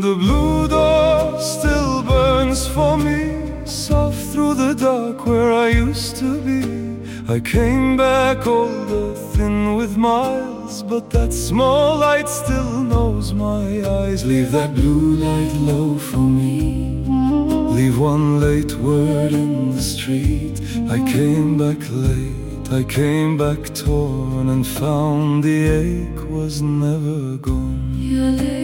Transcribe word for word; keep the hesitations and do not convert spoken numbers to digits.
The blue door still burns for me, soft through the dark where I used to be. I came back older, thin with miles, but that small light still knows my eyes. Leave that blue light low for me, leave one late word in the street. I came back late, I came back torn, and found the ache was never gone. You're late.